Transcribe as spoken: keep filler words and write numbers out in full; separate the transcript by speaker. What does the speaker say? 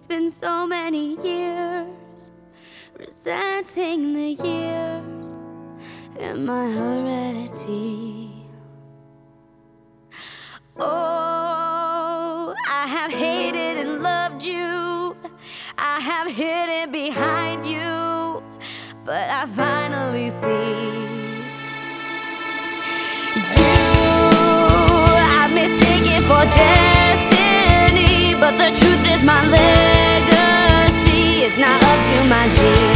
Speaker 1: It's been so many years, resenting the years in my heredity. Oh, I have hated and loved you, I have hidden behind you, but I finally see you I've mistaken for destiny, but the truth is my legacy is not up to my genes.